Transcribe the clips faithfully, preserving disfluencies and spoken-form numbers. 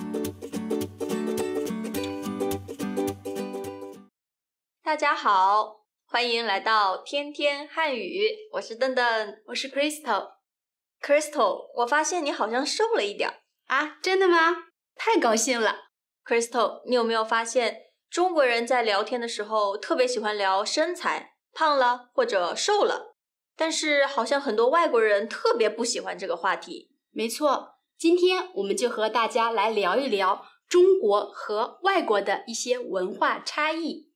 大家好，欢迎来到天天汉语，我是邓邓， 我是 Crystal。Crystal， 我发现你好像瘦了一点啊，真的吗？太高兴了。 Crystal， 你有没有发现中国人在聊天的时候特别喜欢聊身材，胖了或者瘦了，但是好像很多外国人特别不喜欢这个话题。 没错，今天我们就和大家来聊一聊中国和外国的一些文化差异。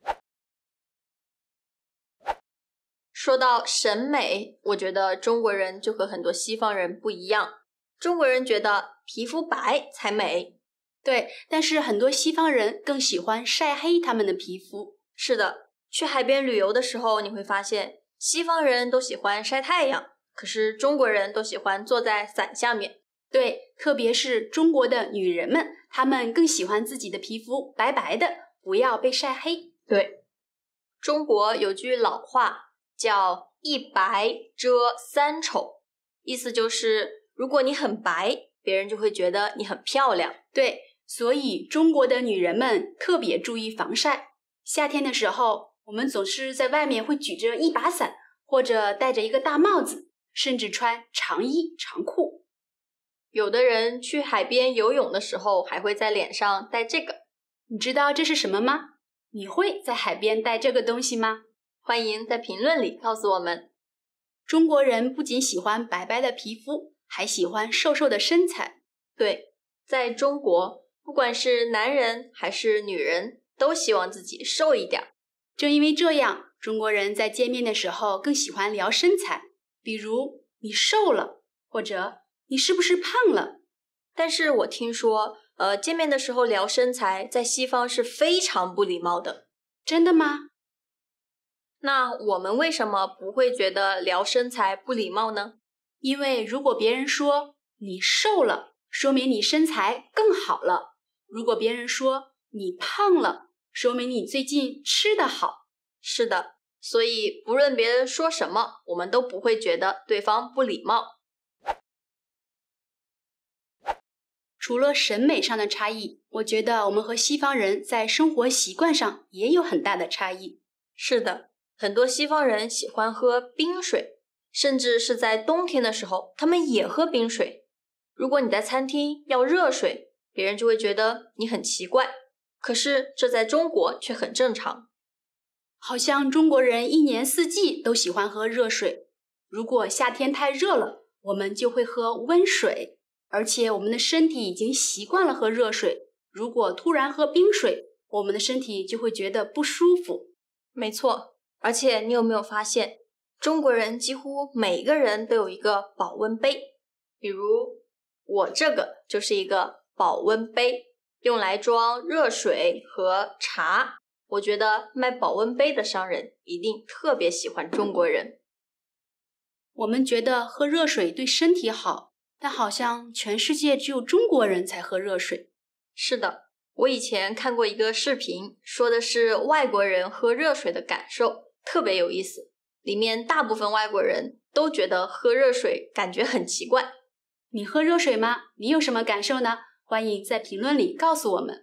说到审美，我觉得中国人就和很多西方人不一样。中国人觉得皮肤白才美， 对，但是很多西方人更喜欢晒黑他们的皮肤。 是的，去海边旅游的时候，你会发现西方人都喜欢晒太阳，可是中国人都喜欢坐在伞下面。 对，特别是中国的女人们，她们更喜欢自己的皮肤白白的，不要被晒黑。 对，中国有句老话叫一白遮三丑，意思就是如果你很白，别人就会觉得你很漂亮。 对，所以中国的女人们特别注意防晒。夏天的时候，我们总是在外面会举着一把伞，或者戴着一个大帽子，甚至穿长衣长裤。 有的人去海边游泳的时候还会在脸上戴这个。 你知道这是什么吗？你会在海边戴这个东西吗？ 欢迎在评论里告诉我们。 中国人不仅喜欢白白的皮肤，还喜欢瘦瘦的身材。 对，在中国，不管是男人还是女人，都希望自己瘦一点。 正因为这样，中国人在见面的时候更喜欢聊身材，比如你瘦了，或者你是不是胖了。 但是我听说，呃，见面的时候聊身材，在西方是非常不礼貌的。 真的吗？ 那我们为什么不会觉得聊身材不礼貌呢？ 因为如果别人说你瘦了，说明你身材更好了；如果别人说你胖了，说明你最近吃得好。 是的，所以不论别人说什么，我们都不会觉得对方不礼貌。 除了审美上的差异，我觉得我们和西方人在生活习惯上也有很大的差异。 是的，很多西方人喜欢喝冰水，甚至是在冬天的时候，他们也喝冰水。如果你在餐厅要热水，别人就会觉得你很奇怪，可是这在中国却很正常。 好像中国人一年四季都喜欢喝热水，如果夏天太热了，我们就会喝温水，而且我们的身体已经习惯了喝热水，如果突然喝冰水，我们的身体就会觉得不舒服。 没错，而且你有没有发现，中国人几乎每个人都有一个保温杯，比如我这个就是一个保温杯，用来装热水和茶。我觉得卖保温杯的商人一定特别喜欢中国人。 我们觉得喝热水对身体好，但好像全世界只有中国人才喝热水。 是的，我以前看过一个视频，说的是外国人喝热水的感受，特别有意思。里面大部分外国人都觉得喝热水感觉很奇怪。 你喝热水吗？你有什么感受呢？欢迎在评论里告诉我们。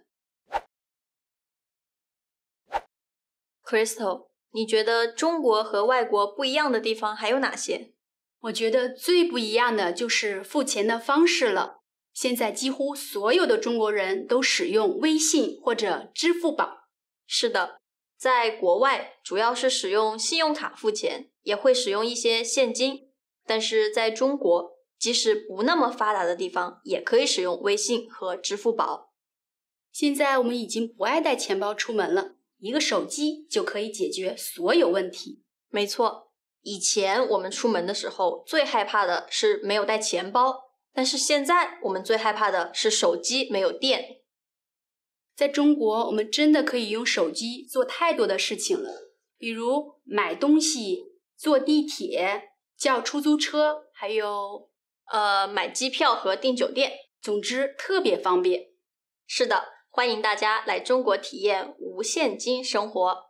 Crystal， 你觉得中国和外国不一样的地方还有哪些？ 我觉得最不一样的就是付钱的方式了。现在几乎所有的中国人都使用微信或者支付宝。 是的，在国外主要是使用信用卡付钱，也会使用一些现金。但是在中国，即使不那么发达的地方，也可以使用微信和支付宝。 现在我们已经不爱带钱包出门了，一个手机就可以解决所有问题。 没错，以前我们出门的时候最害怕的是没有带钱包，但是现在我们最害怕的是手机没有电。 在中国，我们真的可以用手机做太多的事情了，比如买东西、坐地铁、叫出租车，还有呃买机票和订酒店。 总之特别方便。 是的，欢迎大家来中国体验无现金生活。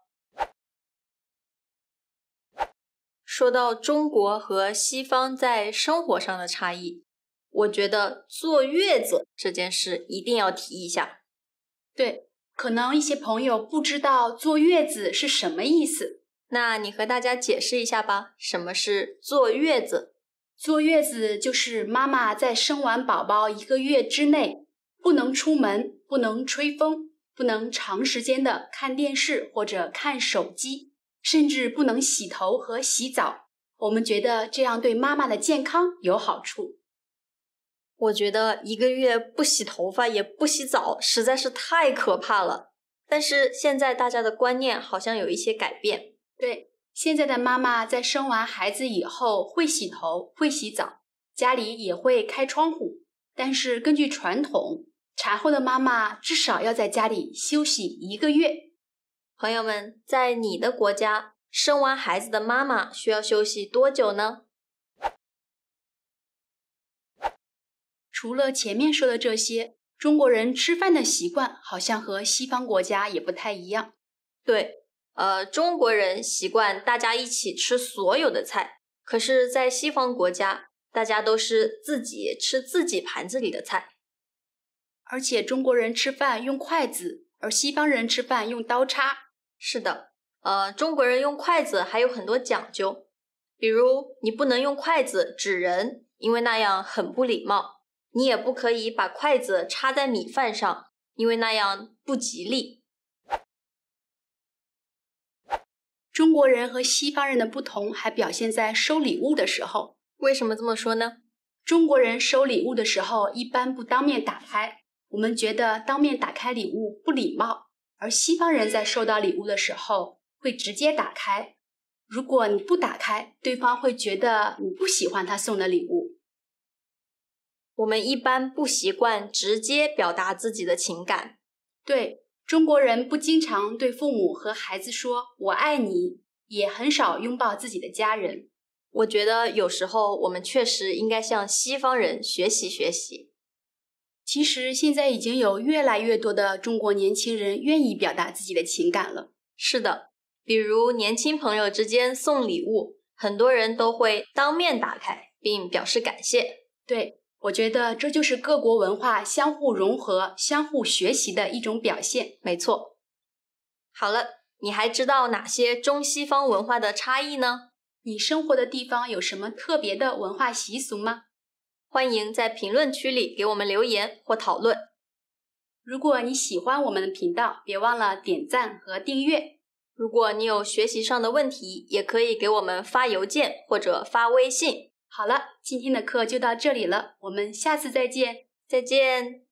说到中国和西方在生活上的差异， 我觉得坐月子这件事一定要提一下。 对，可能一些朋友不知道坐月子是什么意思。 那你和大家解释一下吧，什么是坐月子？ 坐月子就是妈妈在生完宝宝一个月之内，不能出门，不能吹风，不能长时间的看电视或者看手机，甚至不能洗头和洗澡。我们觉得这样对妈妈的健康有好处。 我觉得一个月不洗头发也不洗澡实在是太可怕了。但是现在大家的观念好像有一些改变。 对，现在的妈妈在生完孩子以后会洗头，会洗澡，家里也会开窗户。但是根据传统，产后的妈妈至少要在家里休息一个月。 朋友们，在你的国家，生完孩子的妈妈需要休息多久呢？ 除了前面说的这些，中国人吃饭的习惯好像和西方国家也不太一样。 对，呃，中国人习惯大家一起吃所有的菜，可是在西方国家，大家都是自己吃自己盘子里的菜。 而且中国人吃饭用筷子，而西方人吃饭用刀叉。 是的，呃，中国人用筷子还有很多讲究，比如你不能用筷子指人，因为那样很不礼貌。你也不可以把筷子插在米饭上，因为那样不吉利。 中国人和西方人的不同还表现在收礼物的时候。 为什么这么说呢？ 中国人收礼物的时候一般不当面打开，我们觉得当面打开礼物不礼貌，而西方人在收到礼物的时候会直接打开。如果你不打开，对方会觉得你不喜欢他送的礼物。 我们一般不习惯直接表达自己的情感。 对，中国人不经常对父母和孩子说我爱你，也很少拥抱自己的家人。 我觉得有时候我们确实应该向西方人学习学习。 其实现在已经有越来越多的中国年轻人愿意表达自己的情感了。 是的，比如年轻朋友之间送礼物，很多人都会当面打开并表示感谢。 对，我觉得这就是各国文化相互融合、相互学习的一种表现。 没错。好了，你还知道哪些中西方文化的差异呢？ 你生活的地方有什么特别的文化习俗吗？ 欢迎在评论区里给我们留言或讨论。 如果你喜欢我们的频道，别忘了点赞和订阅。 如果你有学习上的问题，也可以给我们发邮件或者发微信。 好了，今天的课就到这里了，我们下次再见。 再见。